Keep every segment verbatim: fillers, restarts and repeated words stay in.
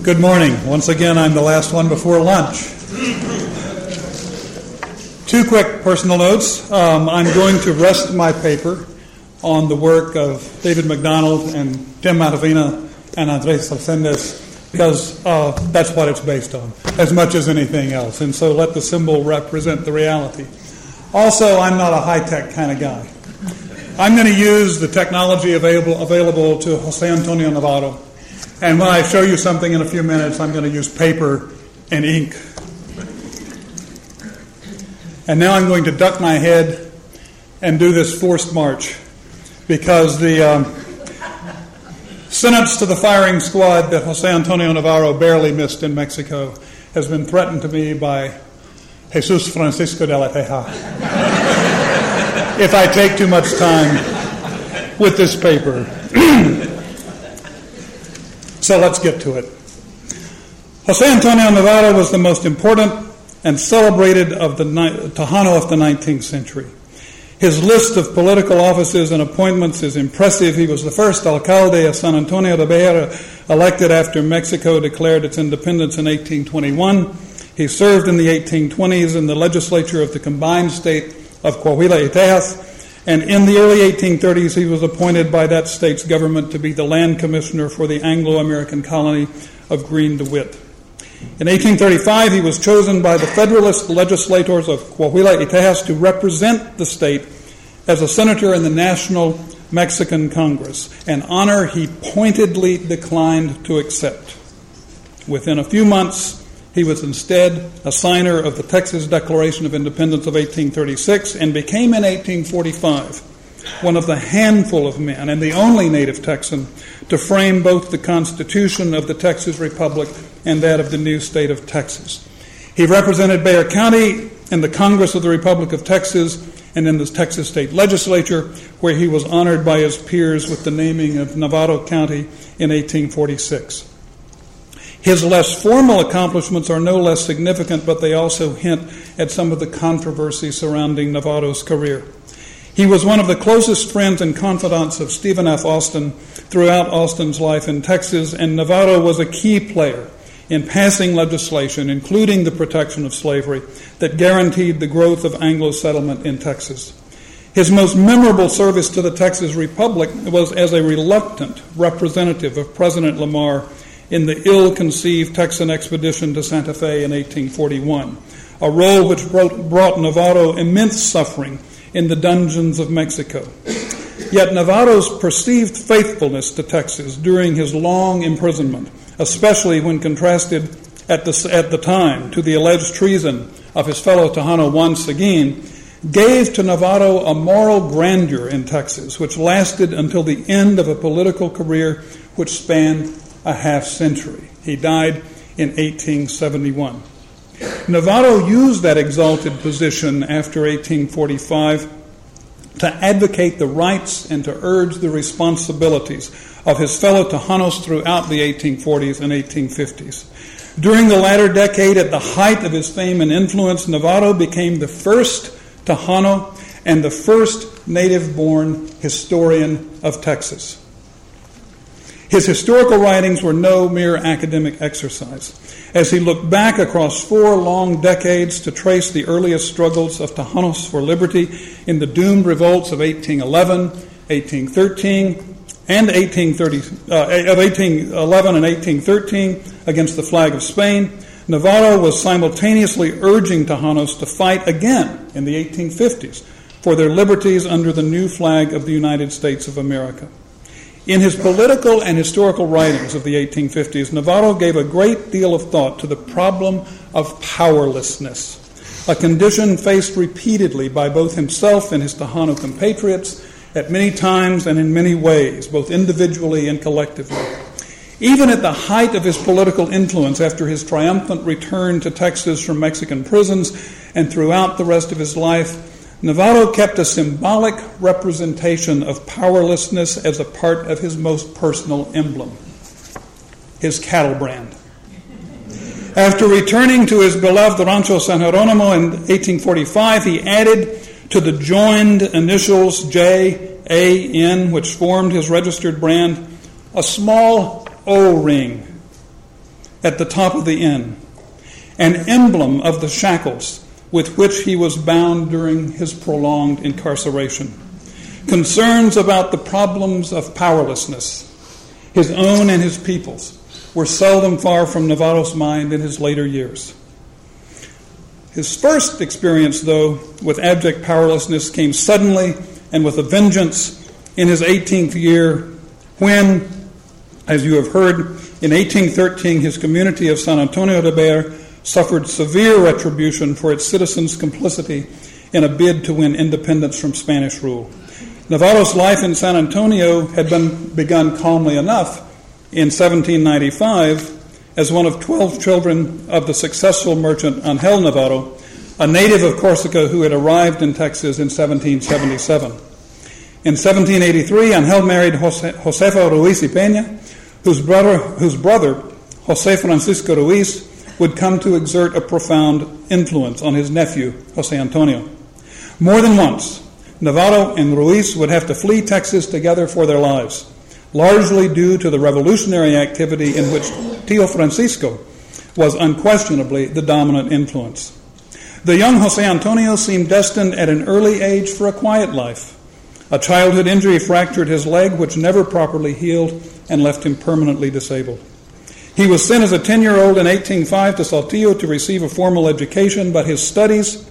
Good morning. Once again, I'm the last one before lunch. Two quick personal notes. Um, I'm going to rest my paper on the work of David MacDonald and Tim Matavina and Andres Salcendes because uh, that's what it's based on, as much as anything else. And so let the symbol represent the reality. Also, I'm not a high-tech kind of guy. I'm going to use the technology available available to Jose Antonio Navarro. And when I show you something in a few minutes, I'm going to use paper and ink. And now I'm going to duck my head and do this forced march because the um, sentence to the firing squad that Jose Antonio Navarro barely missed in Mexico has been threatened to me by Jesus Francisco de la Teja if I take too much time with this paper. So let's get to it. Jose Antonio Navarro was the most important and celebrated of the Tejano of the nineteenth century. His list of political offices and appointments is impressive. He was the first alcalde of San Antonio de Bejar, elected after Mexico declared its independence in eighteen twenty-one. He served in the eighteen twenties in the legislature of the combined state of Coahuila y Tejas, and in the early eighteen thirties he was appointed by that state's government to be the land commissioner for the Anglo-American colony of Green DeWitt. In eighteen thirty-five, he was chosen by the Federalist legislators of Coahuila y Tejas to represent the state as a senator in the National Mexican Congress, an honor he pointedly declined to accept. Within a few months, he was instead a signer of the Texas Declaration of Independence of eighteen thirty-six and became in eighteen forty-five one of the handful of men and the only native Texan to frame both the Constitution of the Texas Republic and that of the new state of Texas. He represented Bexar County in the Congress of the Republic of Texas and in the Texas State Legislature, where he was honored by his peers with the naming of Navarro County in eighteen forty-six. His less formal accomplishments are no less significant, but they also hint at some of the controversy surrounding Navarro's career. He was one of the closest friends and confidants of Stephen F. Austin throughout Austin's life in Texas, and Navarro was a key player in passing legislation, including the protection of slavery, that guaranteed the growth of Anglo settlement in Texas. His most memorable service to the Texas Republic was as a reluctant representative of President Lamar in the ill-conceived Texan expedition to Santa Fe in eighteen forty-one, a role which brought, brought Navarro immense suffering in the dungeons of Mexico. Yet Navarro's perceived faithfulness to Texas during his long imprisonment, especially when contrasted at the, at the time to the alleged treason of his fellow Tejano Juan Seguin, gave to Navarro a moral grandeur in Texas, which lasted until the end of a political career which spanned a half century. He died in eighteen seventy-one. Navarro used that exalted position after eighteen forty-five to advocate the rights and to urge the responsibilities of his fellow Tejanos throughout the eighteen forties and eighteen fifties. During the latter decade, at the height of his fame and influence, Navarro became the first Tejano and the first native-born historian of Texas. His historical writings were no mere academic exercise. As he looked back across four long decades to trace the earliest struggles of Tejanos for liberty in the doomed revolts of eighteen eleven, eighteen thirteen, and eighteen thirty, uh, of eighteen eleven and eighteen thirteen against the flag of Spain, Navarro was simultaneously urging Tejanos to fight again in the eighteen fifties for their liberties under the new flag of the United States of America. In his political and historical writings of the eighteen fifties, Navarro gave a great deal of thought to the problem of powerlessness, a condition faced repeatedly by both himself and his Tejano compatriots at many times and in many ways, both individually and collectively. Even at the height of his political influence after his triumphant return to Texas from Mexican prisons and throughout the rest of his life, Navarro kept a symbolic representation of powerlessness as a part of his most personal emblem, his cattle brand. After returning to his beloved Rancho San Jeronimo in eighteen forty-five, he added to the joined initials J A N, which formed his registered brand, a small O-ring at the top of the inn, an emblem of the shackles with which he was bound during his prolonged incarceration. Concerns about the problems of powerlessness, his own and his people's, were seldom far from Navarro's mind in his later years. His first experience, though, with abject powerlessness came suddenly and with a vengeance in his eighteenth year when, as you have heard, in eighteen thirteen his community of San Antonio de Bexar suffered severe retribution for its citizens' complicity in a bid to win independence from Spanish rule. Navarro's life in San Antonio had been begun calmly enough in seventeen ninety-five as one of twelve children of the successful merchant Angel Navarro, a native of Corsica who had arrived in Texas in seventeen seventy-seven. In seventeen eighty-three, Angel married Jose, Josefa Ruiz y Peña, whose brother, whose brother, Jose Francisco Ruiz, would come to exert a profound influence on his nephew, Jose Antonio. More than once, Navarro and Ruiz would have to flee Texas together for their lives, largely due to the revolutionary activity in which Tío Francisco was unquestionably the dominant influence. The young Jose Antonio seemed destined at an early age for a quiet life. A childhood injury fractured his leg, which never properly healed and left him permanently disabled. He was sent as a ten-year-old in eighteen oh five to Saltillo to receive a formal education, but his studies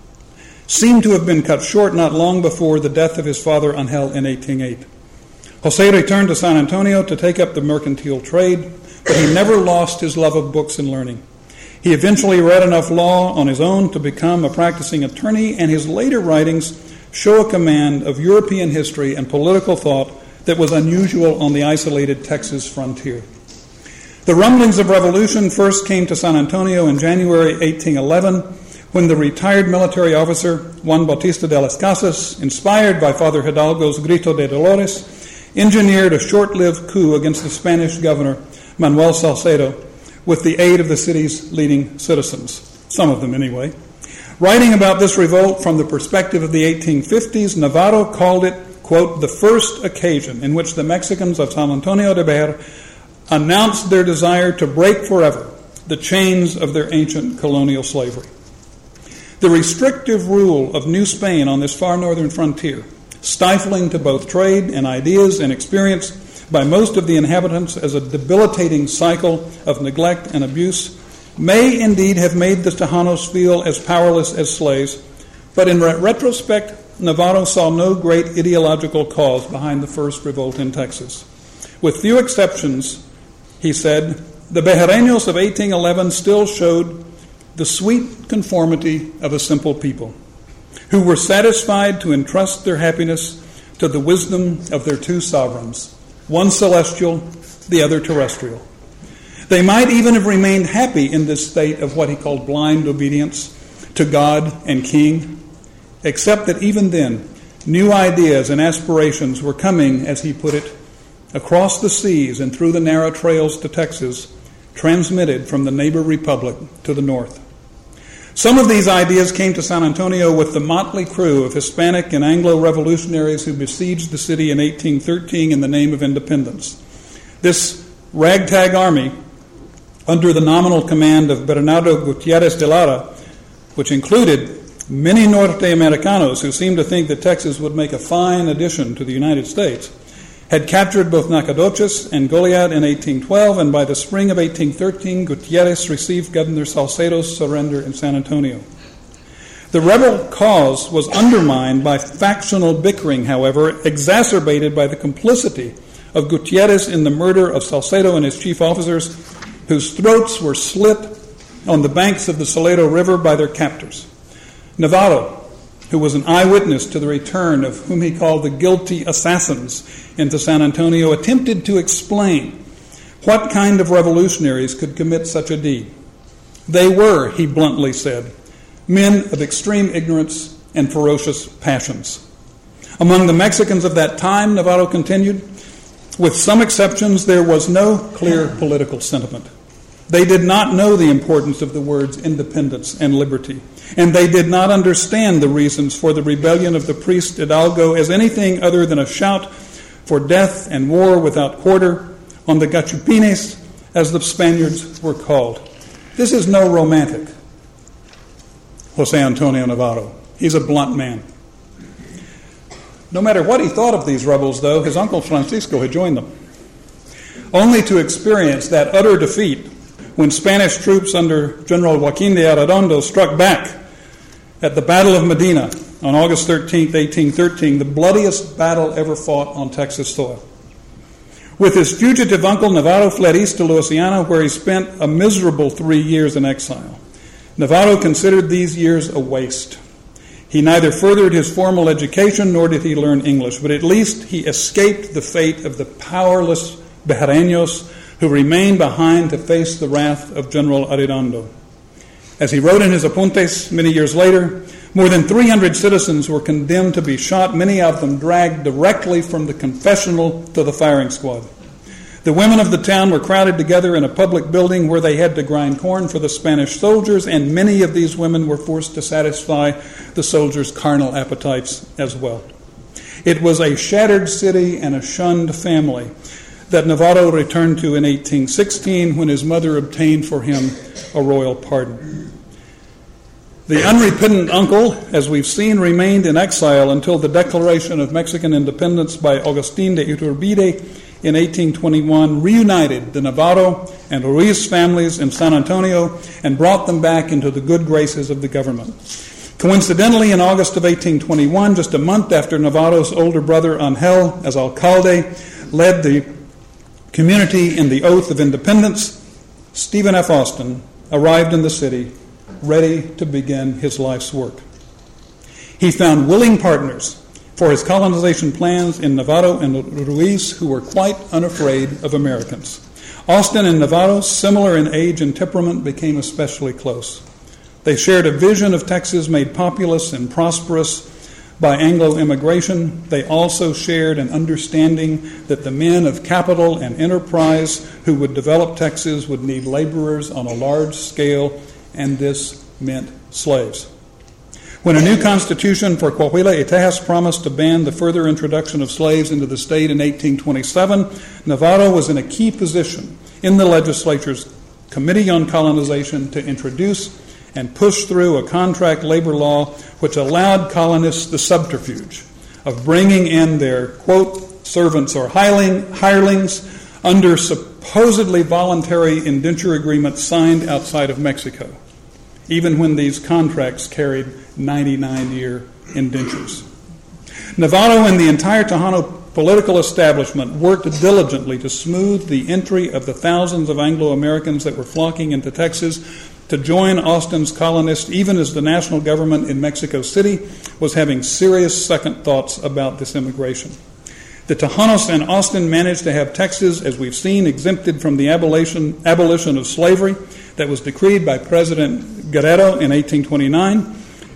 seem to have been cut short not long before the death of his father Angel in eighteen oh eight. Jose returned to San Antonio to take up the mercantile trade, but he never lost his love of books and learning. He eventually read enough law on his own to become a practicing attorney, and his later writings show a command of European history and political thought that was unusual on the isolated Texas frontier. The rumblings of revolution first came to San Antonio in January eighteen eleven, when the retired military officer Juan Bautista de las Casas, inspired by Father Hidalgo's Grito de Dolores, engineered a short-lived coup against the Spanish governor Manuel Salcedo with the aid of the city's leading citizens, some of them anyway. Writing about this revolt from the perspective of the eighteen fifties, Navarro called it, quote, the first occasion in which the Mexicans of San Antonio de Bexar announced their desire to break forever the chains of their ancient colonial slavery. The restrictive rule of New Spain on this far northern frontier, stifling to both trade and ideas and experience by most of the inhabitants as a debilitating cycle of neglect and abuse, may indeed have made the Tejanos feel as powerless as slaves, but in re- retrospect, Navarro saw no great ideological cause behind the first revolt in Texas. With few exceptions, he said, the Bejareños of eighteen eleven still showed the sweet conformity of a simple people, who were satisfied to entrust their happiness to the wisdom of their two sovereigns, one celestial, the other terrestrial. They might even have remained happy in this state of what he called blind obedience to God and King, except that even then, new ideas and aspirations were coming, as he put it, across the seas and through the narrow trails to Texas, transmitted from the neighbor republic to the north. Some of these ideas came to San Antonio with the motley crew of Hispanic and Anglo revolutionaries who besieged the city in eighteen thirteen in the name of independence. This ragtag army, under the nominal command of Bernardo Gutierrez de Lara, which included many Norte Americanos who seemed to think that Texas would make a fine addition to the United States, had captured both Nacogdoches and Goliad in eighteen twelve, and by the spring of eighteen thirteen, Gutierrez received Governor Salcedo's surrender in San Antonio. The rebel cause was undermined by factional bickering, however, exacerbated by the complicity of Gutierrez in the murder of Salcedo and his chief officers, whose throats were slit on the banks of the Salado River by their captors. Navarro, who was an eyewitness to the return of whom he called the guilty assassins into San Antonio, attempted to explain what kind of revolutionaries could commit such a deed. They were, he bluntly said, men of extreme ignorance and ferocious passions. Among the Mexicans of that time, Navarro continued, with some exceptions, there was no clear political sentiment. They did not know the importance of the words independence and liberty, and they did not understand the reasons for the rebellion of the priest Hidalgo as anything other than a shout for death and war without quarter on the Gachupines as the Spaniards were called. This is no romantic, Jose Antonio Navarro. He's a blunt man. No matter what he thought of these rebels, though, his uncle Francisco had joined them, only to experience that utter defeat when Spanish troops under General Joaquin de Arredondo struck back at the Battle of Medina on August thirteenth, eighteen thirteen, the bloodiest battle ever fought on Texas soil. With his fugitive uncle, Navarro fled east to Louisiana, where he spent a miserable three years in exile. Navarro considered these years a waste. He neither furthered his formal education nor did he learn English, but at least he escaped the fate of the powerless Bejareños who remained behind to face the wrath of General Arredondo. As he wrote in his apuntes many years later, more than three hundred citizens were condemned to be shot, many of them dragged directly from the confessional to the firing squad. The women of the town were crowded together in a public building where they had to grind corn for the Spanish soldiers, and many of these women were forced to satisfy the soldiers' carnal appetites as well. It was a shattered city and a shunned family that Navarro returned to in eighteen sixteen when his mother obtained for him a royal pardon. The unrepentant uncle, as we've seen, remained in exile until the declaration of Mexican independence by Agustín de Iturbide in eighteen twenty-one reunited the Navarro and Ruiz families in San Antonio and brought them back into the good graces of the government. Coincidentally, in August of eighteen twenty-one, just a month after Navarro's older brother Angel, as alcalde, led the community in the Oath of Independence, Stephen F. Austin arrived in the city, ready to begin his life's work. He found willing partners for his colonization plans in Navarro and Ruiz, who were quite unafraid of Americans. Austin and Navarro, similar in age and temperament, became especially close. They shared a vision of Texas made populous and prosperous by Anglo immigration. They also shared an understanding that the men of capital and enterprise who would develop Texas would need laborers on a large scale, and this meant slaves. When a new constitution for Coahuila y Tejas promised to ban the further introduction of slaves into the state in eighteen twenty-seven, Navarro was in a key position in the legislature's Committee on Colonization to introduce and push through a contract labor law which allowed colonists the subterfuge of bringing in their, quote, servants or hireling, hirelings under supposedly voluntary indenture agreements signed outside of Mexico, even when these contracts carried ninety-nine-year indentures. Navarro and the entire Tejano political establishment worked diligently to smooth the entry of the thousands of Anglo-Americans that were flocking into Texas to join Austin's colonists, even as the national government in Mexico City was having serious second thoughts about this immigration. The Tejanos and Austin managed to have Texas, as we've seen, exempted from the abolition, abolition of slavery that was decreed by President Guerrero in eighteen twenty-nine.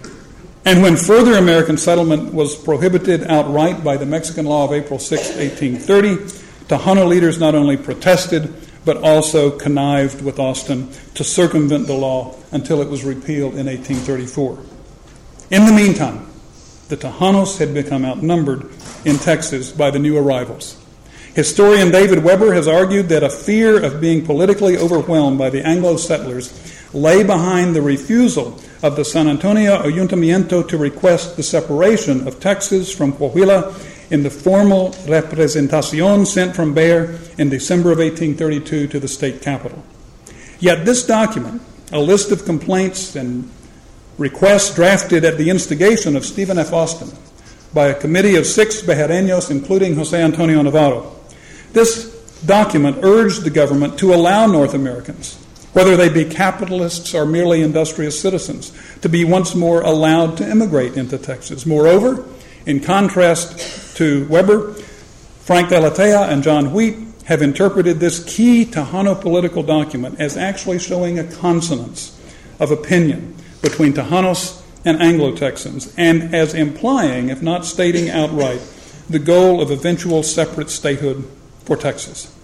And when further American settlement was prohibited outright by the Mexican law of April sixth, eighteen thirty, Tejano leaders not only protested, but also connived with Austin to circumvent the law until it was repealed in eighteen thirty-four. In the meantime, the Tejanos had become outnumbered in Texas by the new arrivals. Historian David Weber has argued that a fear of being politically overwhelmed by the Anglo settlers lay behind the refusal of the San Antonio Ayuntamiento to request the separation of Texas from Coahuila in the formal representación sent from Bexar in December of eighteen thirty-two to the state capital. Yet this document, a list of complaints and requests drafted at the instigation of Stephen F. Austin by a committee of six Bejareños, including Jose Antonio Navarro, this document urged the government to allow North Americans, whether they be capitalists or merely industrious citizens, to be once more allowed to immigrate into Texas. Moreover, in contrast to Weber, Frank de la Teja and John Wheat have interpreted this key Tejano political document as actually showing a consonance of opinion between Tejanos and Anglo-Texans, and as implying, if not stating outright, the goal of eventual separate statehood for Texas.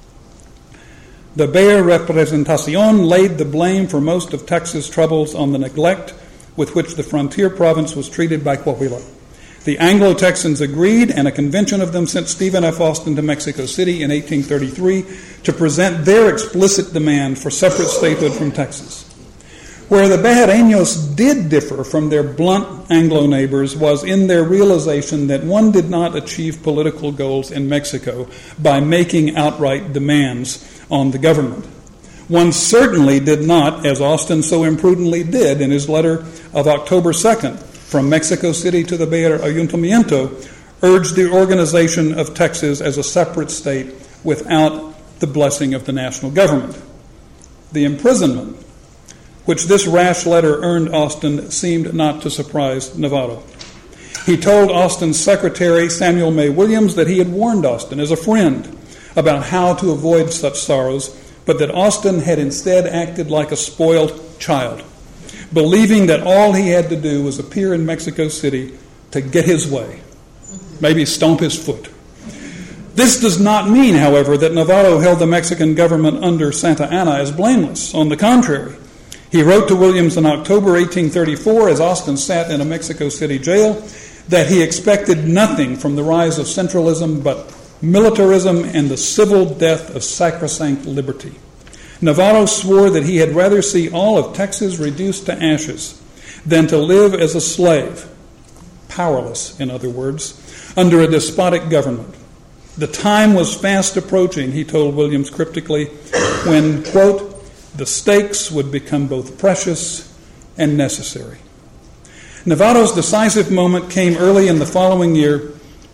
The Bexar Representación laid the blame for most of Texas' troubles on the neglect with which the frontier province was treated by Coahuila. The Anglo-Texans agreed, and a convention of them sent Stephen F. Austin to Mexico City in eighteen thirty-three to present their explicit demand for separate statehood from Texas. Where the Bejareños did differ from their blunt Anglo neighbors was in their realization that one did not achieve political goals in Mexico by making outright demands on the government. One certainly did not, as Austin so imprudently did in his letter of October second, from Mexico City to the Bexar Ayuntamiento, urged the organization of Texas as a separate state without the blessing of the national government. The imprisonment which this rash letter earned Austin seemed not to surprise Novato. He told Austin's secretary, Samuel May Williams, that he had warned Austin as a friend about how to avoid such sorrows, but that Austin had instead acted like a spoiled child, believing that all he had to do was appear in Mexico City to get his way, maybe stomp his foot. This does not mean, however, that Novato held the Mexican government under Santa Anna as blameless. On the contrary, he wrote to Williams in October eighteen thirty-four, as Austin sat in a Mexico City jail, that he expected nothing from the rise of centralism but militarism and the civil death of sacrosanct liberty. Novato swore that he had rather see all of Texas reduced to ashes than to live as a slave, powerless, in other words, under a despotic government. The time was fast approaching, he told Williams cryptically, when, quote, the stakes would become both precious and necessary. Novato's decisive moment came early in the following year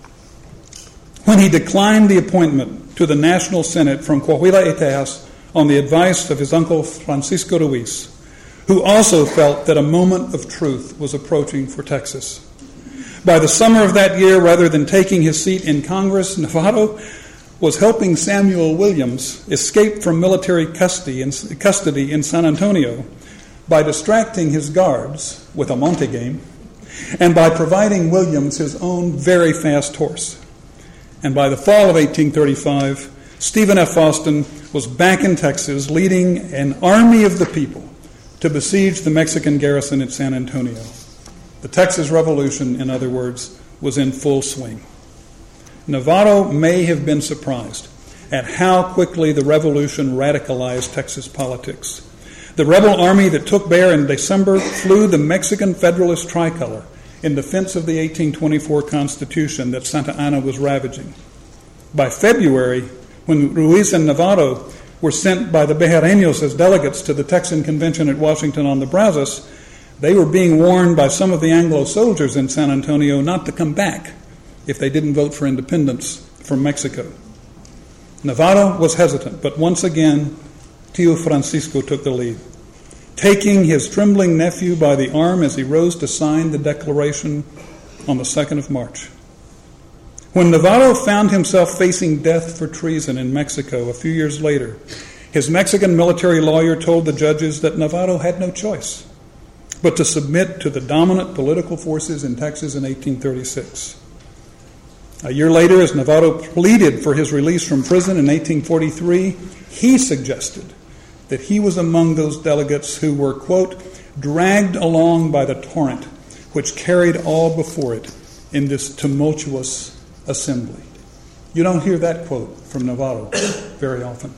when he declined the appointment to the National Senate from Coahuila y Tejas on the advice of his uncle Francisco Ruiz, who also felt that a moment of truth was approaching for Texas. By the summer of that year, rather than taking his seat in Congress, Novato was helping Samuel Williams escape from military custody in, custody in San Antonio by distracting his guards with a monte game and by providing Williams his own very fast horse. And by the fall of eighteen thirty-five, Stephen F. Austin was back in Texas leading an army of the people to besiege the Mexican garrison at San Antonio. The Texas Revolution, in other words, was in full swing. Novato may have been surprised at how quickly the revolution radicalized Texas politics. The rebel army that took Bexar in December flew the Mexican Federalist tricolor in defense of the eighteen twenty-four Constitution that Santa Anna was ravaging. By February, when Ruiz and Novato were sent by the Bejareños as delegates to the Texan Convention at Washington on the Brazos, they were being warned by some of the Anglo soldiers in San Antonio not to come back if they didn't vote for independence from Mexico. Novato was hesitant, but once again, Tio Francisco took the lead, taking his trembling nephew by the arm as he rose to sign the declaration on the second of March. When Novato found himself facing death for treason in Mexico a few years later, his Mexican military lawyer told the judges that Novato had no choice but to submit to the dominant political forces in Texas in eighteen thirty-six. A year later, as Novato pleaded for his release from prison in eighteen forty-three, he suggested that he was among those delegates who were, quote, dragged along by the torrent which carried all before it in this tumultuous assembly. You don't hear that quote from Novato very often.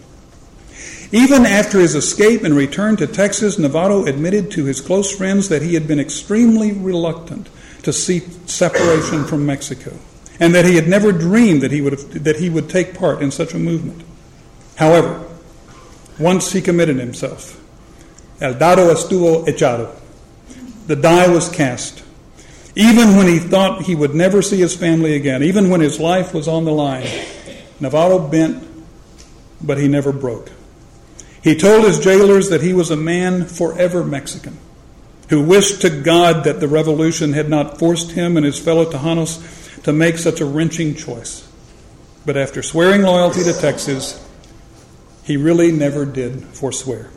Even after his escape and return to Texas, Novato admitted to his close friends that he had been extremely reluctant to seek separation from Mexico, and that he had never dreamed that he would have, that he would take part in such a movement. However, once he committed himself, el dado estuvo echado. The die was cast. Even when he thought he would never see his family again, even when his life was on the line, Novato bent, but he never broke. He told his jailers that he was a man forever Mexican, who wished to God that the revolution had not forced him and his fellow Tejanos to make such a wrenching choice. But after swearing loyalty to Texas, he really never did forswear.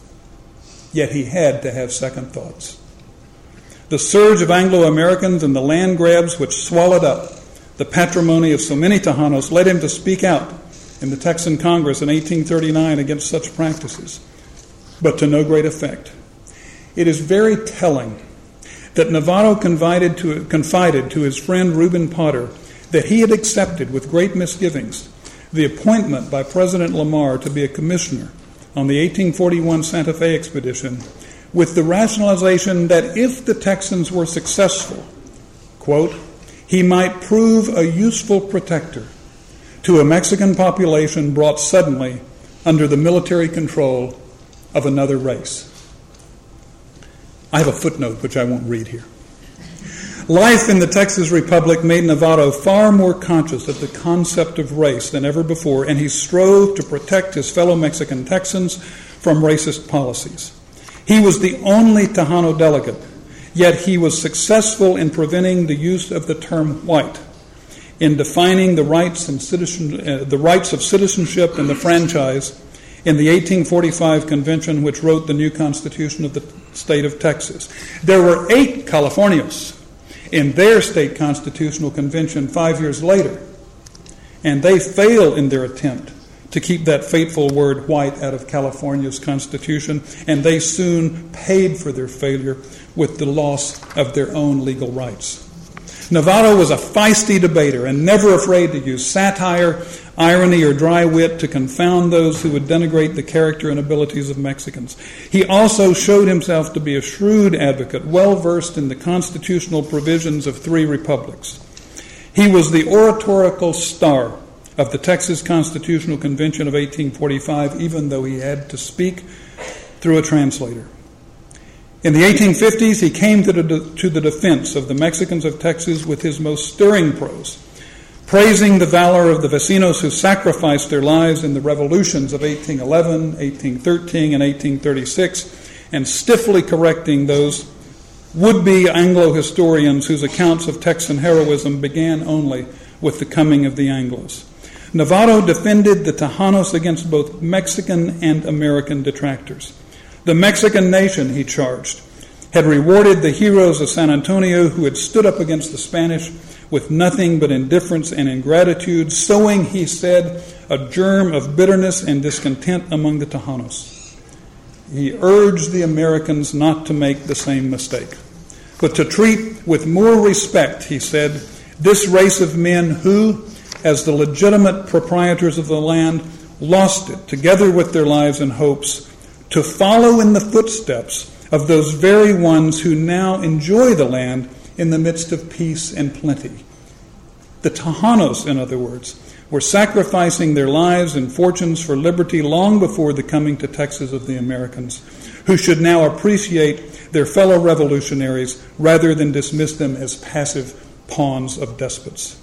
Yet he had to have second thoughts. The surge of Anglo-Americans and the land grabs which swallowed up the patrimony of so many Tejanos led him to speak out in the Texan Congress in eighteen thirty-nine against such practices, but to no great effect. It is very telling that Navarro confided to, confided to his friend Reuben Potter that he had accepted with great misgivings the appointment by President Lamar to be a commissioner on the eighteen forty-one Santa Fe expedition, with the rationalization that if the Texans were successful, quote, he might prove a useful protector to a Mexican population brought suddenly under the military control of another race. I have a footnote which I won't read here. Life in the Texas Republic made Navarro far more conscious of the concept of race than ever before, and he strove to protect his fellow Mexican Texans from racist policies. He was the only Tejano delegate, yet he was successful in preventing the use of the term white, in defining the rights and citizen, uh, the rights of citizenship and the franchise in the eighteen forty-five convention which wrote the new Constitution of the state of Texas. There were eight Californios in their state constitutional convention five years later, and they failed in their attempt to keep that fateful word white out of California's constitution, and they soon paid for their failure with the loss of their own legal rights. Navarro was a feisty debater and never afraid to use satire, irony, or dry wit to confound those who would denigrate the character and abilities of Mexicans. He also showed himself to be a shrewd advocate, well-versed in the constitutional provisions of three republics. He was the oratorical star of the Texas Constitutional Convention of eighteen forty-five, even though he had to speak through a translator. In the eighteen fifties, he came to the, to the defense of the Mexicans of Texas with his most stirring prose, praising the valor of the vecinos who sacrificed their lives in the revolutions of eighteen eleven, eighteen thirteen, and eighteen thirty-six, and stiffly correcting those would-be Anglo-historians whose accounts of Texan heroism began only with the coming of the Anglos. Navarro defended the Tejanos against both Mexican and American detractors. The Mexican nation, he charged, had rewarded the heroes of San Antonio who had stood up against the Spanish with nothing but indifference and ingratitude, sowing, he said, a germ of bitterness and discontent among the Tejanos. He urged the Americans not to make the same mistake, but to treat with more respect, he said, this race of men who, as the legitimate proprietors of the land, lost it, together with their lives and hopes, to follow in the footsteps of those very ones who now enjoy the land in the midst of peace and plenty. The Tejanos, in other words, were sacrificing their lives and fortunes for liberty long before the coming to Texas of the Americans, who should now appreciate their fellow revolutionaries rather than dismiss them as passive pawns of despots.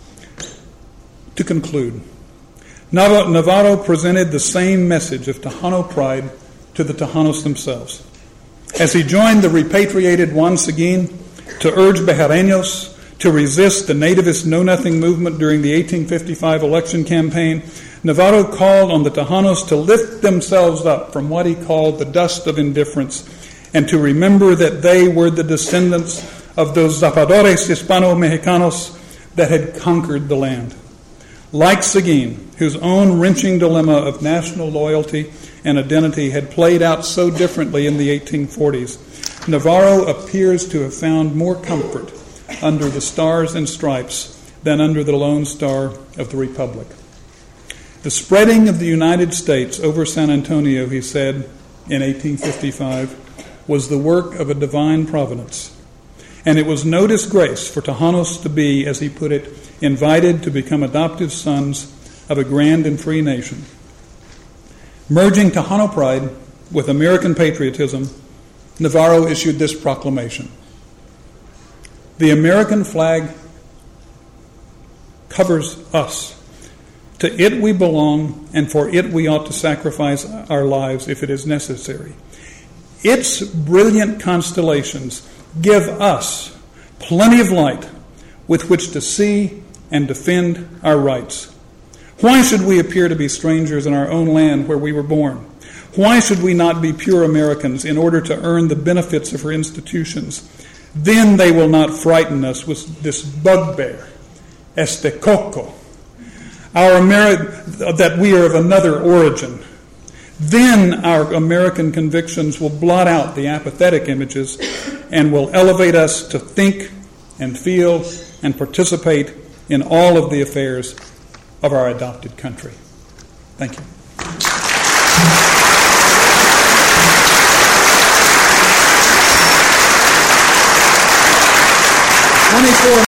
To conclude, Navarro presented the same message of Tejano pride to the Tejanos themselves. As he joined the repatriated Juan Seguin to urge Bejareños to resist the nativist Know-Nothing movement during the eighteen fifty-five election campaign, Navarro called on the Tejanos to lift themselves up from what he called the dust of indifference and to remember that they were the descendants of those zapadores Hispano-Mexicanos that had conquered the land. Like Seguin, whose own wrenching dilemma of national loyalty and identity had played out so differently in the eighteen forties, Navarro appears to have found more comfort under the stars and stripes than under the lone star of the Republic. The spreading of the United States over San Antonio, he said in eighteen fifty-five, was the work of a divine providence. And it was no disgrace for Tejanos to be, as he put it, invited to become adoptive sons of a grand and free nation. Merging Tejano pride with American patriotism, Navarro issued this proclamation. The American flag covers us. To it we belong, and for it we ought to sacrifice our lives if it is necessary. Its brilliant constellations give us plenty of light with which to see and defend our rights. Why should we appear to be strangers in our own land where we were born? Why should we not be pure Americans in order to earn the benefits of her institutions? Then they will not frighten us with this bugbear, este coco, our Ameri- that we are of another origin. Then our American convictions will blot out the apathetic images and will elevate us to think and feel and participate in all of the affairs of our adopted country. Thank you. twenty-four